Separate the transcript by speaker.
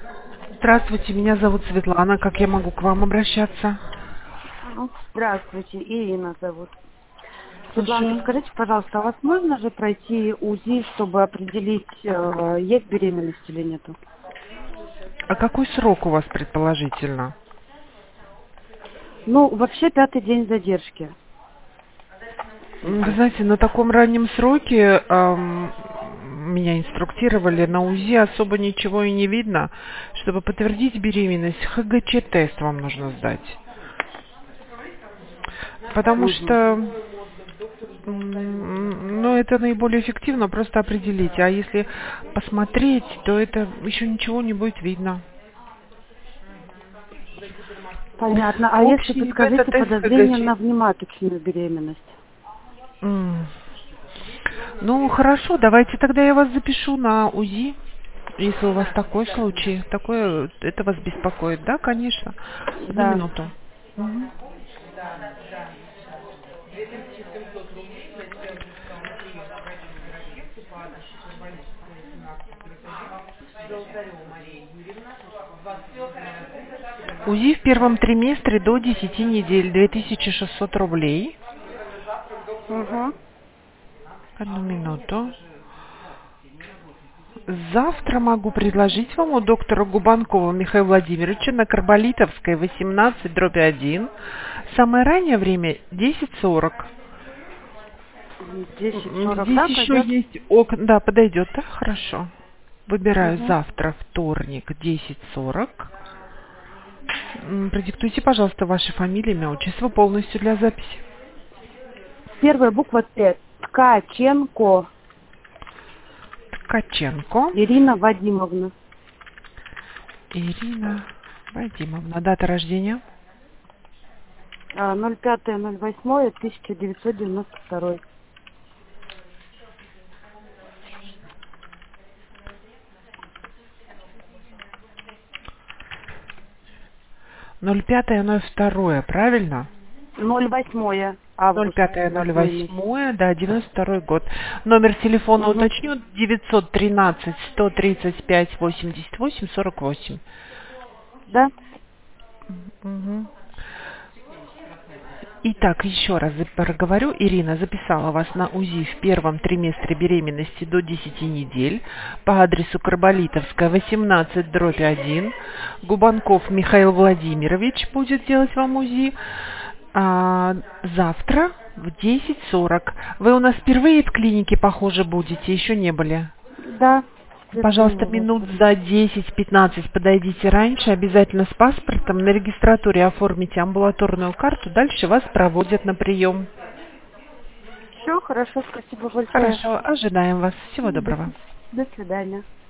Speaker 1: Здравствуйте, меня зовут Светлана. Как я могу к вам обращаться?
Speaker 2: Здравствуйте, Ирина зовут. Светлана,
Speaker 1: Слушаю.
Speaker 2: скажите, пожалуйста, а вас можно же пройти УЗИ, чтобы определить, есть беременность или нету?
Speaker 1: А какой срок у вас предположительно?
Speaker 2: Ну, вообще 5-й день задержки
Speaker 1: Вы
Speaker 2: УЗИ.
Speaker 1: знаете, на таком раннем сроке меня инструктировали, на УЗИ особо ничего и не видно. Чтобы подтвердить беременность, ХГЧ-тест вам нужно сдать. Потому
Speaker 2: Угу.
Speaker 1: что, ну, это наиболее эффективно, просто определить. А если посмотреть, то это еще ничего не будет видно.
Speaker 2: Понятно. А если,
Speaker 1: Общий
Speaker 2: подскажите,
Speaker 1: бета-тест
Speaker 2: подозрение
Speaker 1: ХГЧ.
Speaker 2: на внематочную беременность?
Speaker 1: М. Ну, хорошо, давайте тогда я вас запишу на УЗИ, если у вас такой случай. Такое, это вас беспокоит, да, конечно. Одну
Speaker 2: Да.
Speaker 1: минуту. Мгм. УЗИ в первом триместре до 10 недель, 2600 рублей.
Speaker 2: Угу.
Speaker 1: Одну минуту. Завтра могу предложить вам у доктора Губанкова Михаила Владимировича на Карболитовской, 18/1. Самое раннее время 10:40.
Speaker 2: 10:40,
Speaker 1: Здесь
Speaker 2: да,
Speaker 1: еще
Speaker 2: пойдет?
Speaker 1: есть окна. Да, подойдет, да? Хорошо. Выбираю
Speaker 2: Угу.
Speaker 1: завтра, вторник, 10:40. Продиктуйте, пожалуйста, ваши фамилии, имя, отчество полностью для записи.
Speaker 2: Первая буква Т. Ткаченко
Speaker 1: Ткаченко
Speaker 2: Ирина Вадимовна.
Speaker 1: Ирина Вадимовна. Дата рождения?
Speaker 2: 05.08.1992.
Speaker 1: 05.02, правильно?
Speaker 2: 08
Speaker 1: ноль
Speaker 2: август,
Speaker 1: пятое ноль
Speaker 2: 8 месяц.
Speaker 1: восьмое, да, 92 год. Номер телефона
Speaker 2: Угу.
Speaker 1: уточню: 913-135-88-48.
Speaker 2: Да?
Speaker 1: Мгм. Итак, еще раз проговорю. Ирина записала вас на УЗИ в первом триместре беременности до 10 недель по адресу Карболитовская, 18/1. Губанков Михаил Владимирович будет делать вам УЗИ завтра в 10:40. Вы у нас впервые в клинике, похоже, будете, еще не были.
Speaker 2: Да, впервые
Speaker 1: Пожалуйста,
Speaker 2: у вас
Speaker 1: минут
Speaker 2: буду.
Speaker 1: за 10-15 подойдите раньше, обязательно с паспортом. На регистратуре оформите амбулаторную карту, дальше вас проводят на прием.
Speaker 2: Все, хорошо, спасибо большое.
Speaker 1: Хорошо, ожидаем вас. Всего доброго.
Speaker 2: До свидания.